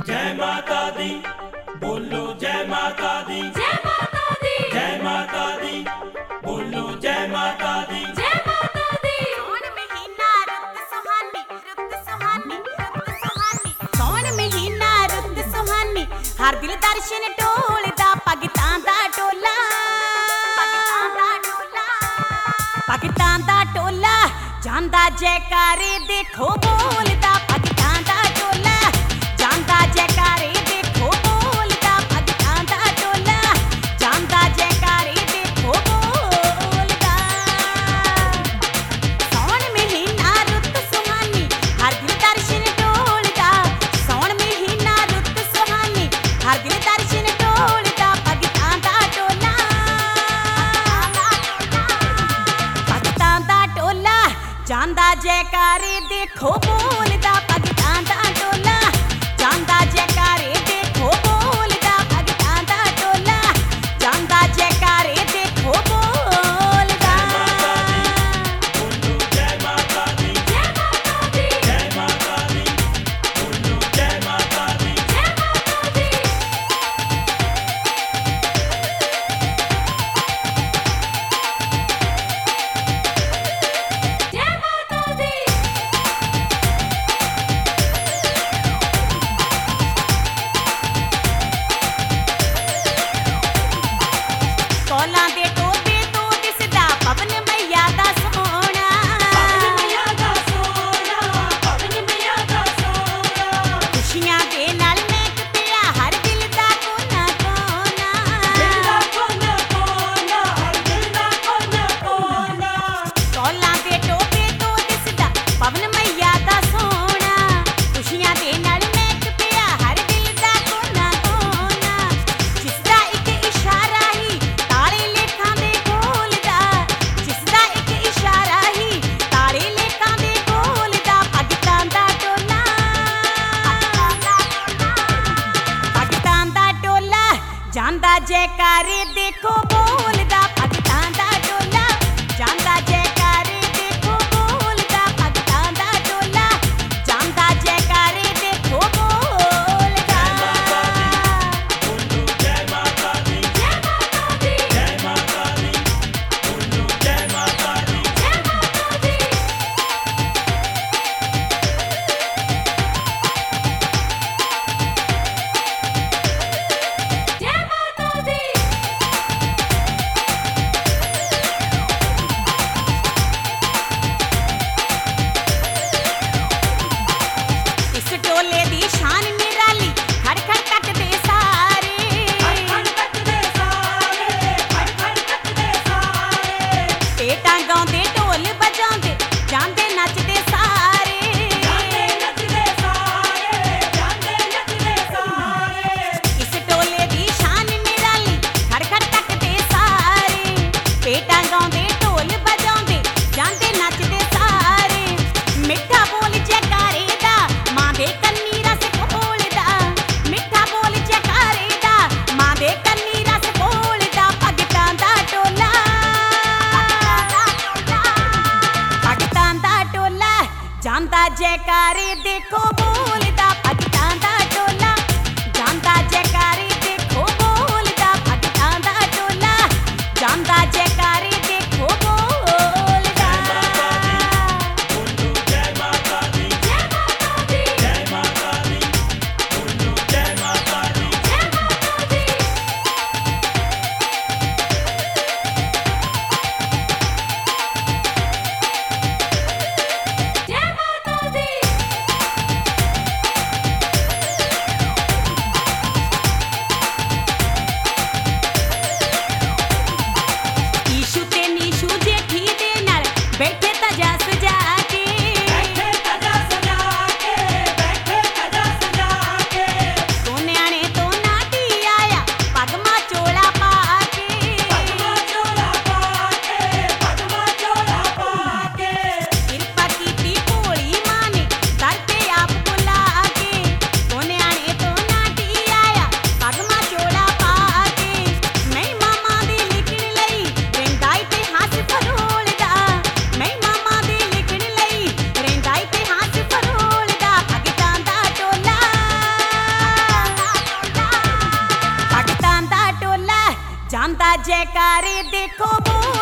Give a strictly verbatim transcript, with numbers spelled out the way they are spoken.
जय माता दी बोलो जय माता दी जय माता दी जय माता दी बोलो जय माता दी जय माता दी सौन महीना रुत सुहानी रुत सुहानी रुत सुहानी सौन महीना रुत सुहानी हर दिल दर्शन ढोलदा भगतां दा टोला भगतां दा टोला भगतां दा टोला ਜਾਂਦਾ जयकारे देखो बोलदा भगतां दा टोला ਜਾਂਦਾ जयकारे देखो बोलदा भगतां दा टोला ਜਾਂਦਾ जयकारे देखो बोलदा सौन महीना रुत सुहानी हर दिल दर्शन ढोलदा सौन महीना रुत सुहानी हर दिल दर्शन ढोलदा भगतां दा टोला भगतां दा टोला ਜਾਂਦਾ जयकारे देखो बोलदा भगतां दा टोला ਜਾਂਦਾ जयकारे देखो बोलदा भगतां दा टोला ਜਾਂਦਾ जयकारे देखो बोलदा बोलो जय माता दी जय माता दी जय माता दी बोलो जय माता दी जय माता दी जय माता दी ਕੋਲਾਂ ਦੇ ਟੋਬੇ ਤੋਂ ਦਿਸਦਾ ਪਵਨ ਮਈਆ ਦਾ ਸੋਹਣਾ पवन मैया दा सोना पवन मैया दा सोना ਖੁਸ਼ੀਆਂ ਦੇ ਨਾਲ ਮਹਿਕ ਪਿਆ ਹਰ ਦਿਲ ਦਾ ਕੋਨਾ ਕੋਨਾ दिल दा कोना कोना हर दिल दा कोना कोना ਕੋਲਾਂ ਦੇ ਟੋਬੇ ਤੋਂ ਦਿਸਦਾ ਪਵਨ ਮਈਆ ਦਾ ਸੋਹਣਾ ਖੁਸ਼ੀਆਂ ਦੇ ਨਾਲ ਮਹਿਕ ਪਿਆ ਹਰ ਦਿਲ ਦਾ ਕੋਨਾ ਕੋਨਾ ਜਿਸਦਾ ਇੱਕ ਇਸ਼ਾਰਾ ਹੀ ਤਾਰੇ ਲੇਖਾਂ ਦੇ ਖੋਲਦਾ ਜਿਸਦਾ ਇੱਕ ਇਸ਼ਾਰਾ ਹੀ ਤਾਰੇ ਲੇਖਾਂ ਦੇ ਖੋਲਦਾ ਭਗਤਾਂ ਦਾ ਟੋਲਾ ਭਗਤਾਂ ਦਾ ਟੋਲਾ ਜਾਂਦਾ ਜੈਕਾਰੇ ਦੇਖੋ ਬੋਲਦਾ ਭਗਤਾਂ ਦਾ ਟੋਲਾ ਜਾਂਦਾ ਜੈਕਾਰੇ ਦੇਖੋ ਬੋਲਦਾ ਭਗਤਾਂ ਦਾ ਟੋਲਾ ਜਾਂਦਾ ਜੈਕਾਰੇ ਦੇਖੋ ਬੋਲਦਾ बोलो जय माता दी ਜੈ ਮਾਤਾ ਦੀ जय माता दी बोलो जय माता दी ਜੈ ਮਾਤਾ ਦੀ ਜੈ ਮਾਤਾ ਦੀ ਇਸ ਟੋਲੇ ਦੀ ਸ਼ਾਨ ਨਿਰਾਲੀ ਖੜ ਖੜ ਤੱਕਦੇ ਸਾਰੇ खड़ तकदे सारे खड़ खड़ तकदे सारे ਪੇਟਾਂ ਗਾਉਂਦੇ ਢੋਲ ਵਜਾਉਂਦੇ ਜਾਂਦੇ ਨੱਚਦੇ ਸਾਰੇ ਜਾਂਦੇ ਨੱਚਦੇ ਸਾਰੇ ਜਾਂਦੇ ਨੱਚਦੇ ਸਾਰੇ ਇਸ ਟੋਲੇ ਦੀ ਸ਼ਾਨ ਨਿਰਾਲੀ ਖੜ ਖੜ ਤੱਕਦੇ ਸਾਰੇ ਪੇਟਾਂ ਗਾਉਂਦੇ ਢੋਲ ਵਜਾਉਂਦੇ ਜਾਂਦੇ ਨੱਚਦੇ ਸਾਰੇ ਮਿੱਠਾ ਬੋਲ ਜੈਕਾਰੇ ਦਾ ਮਾਂ ਦੇ ਕੰਨੀ ਰਸ ਘੋਲਦਾ ਮਿੱਠਾ ਬੋਲ ਜੈਕਾਰੇ ਦਾ ਮਾਂ ਦੇ ਕੰਨੀ ਰਸ ਘੋਲਦਾ ਭਗਤਾਂ ਦਾ ਟੋਲਾ ਭਗਤਾਂ ਦਾ ਟੋਲਾ ਜਾਂਦਾ ਜੈਕਾਰੇ ਦੇਖੋ ਬੋਲਦਾ ਭਗਤਾਂ ਦਾ ਟੋਲਾ ਜਾਂਦਾ ਜੈਕਾਰੇ ਦੇਖੋ ਬੋਲਦਾ ਭਗਤਾਂ ਦਾ ਟੋਲਾ ਜਾਂਦਾ ਜੈਕਾਰੇ ਦੇਖੋ ਬੋਲਦਾ बोलो जय माता दी ਜੈ ਮਾਤਾ ਦੀ जय माता दी बोलो जय माता दी ਜੈ ਮਾਤਾ ਦੀ ਜੈ ਮਾਤਾ ਦੀ ਈਸ਼ੂ ਤੇ ਨੀਸ਼ੂ ਜੇਠੀ ਦੇ ਨਾਲ ਬੈਠੇ ਤਜਾ ਸਜਾ ਕੇ बैठे तजा सजा के बैठे तजा सजा के ਸੋਨਿਆਣੇ ਤੋਂ ਨਾਟੀ ਆਇਆ ਪਗਮਾ ਚੋਲਾ ਪਾ ਕੇ पगमा चोला पाके पगमा चोला पाके ਕਿਰਪਾ ਕੀਤੀ ਭੋਲੀ ਮਾਂ ਨੇ ਦਰ ਤੇ ਆਪ ਬੁਲਾ ਕੇ ਸੋਨਿਆਣੇ ਤੋਂ ਨਾਟੀ ਆਇਆ ਪਗਮਾ ਚੋਲਾ ਪਾ ਕੇ ਮੈਂ ਮਾਮਾ ਦੇ ਲਿਖਣ ਲਈ ਰਹਿੰਦਾ ਇਤਿਹਾਸ ਫਰੋਲਦਾ ਮੈਂ ਮਾਮਾ ਦੇ ਲਿਖਣ ਲਾਂਦਾ ਜੈਕਾਰੇ ਦੇਖੋ ਬੋਲ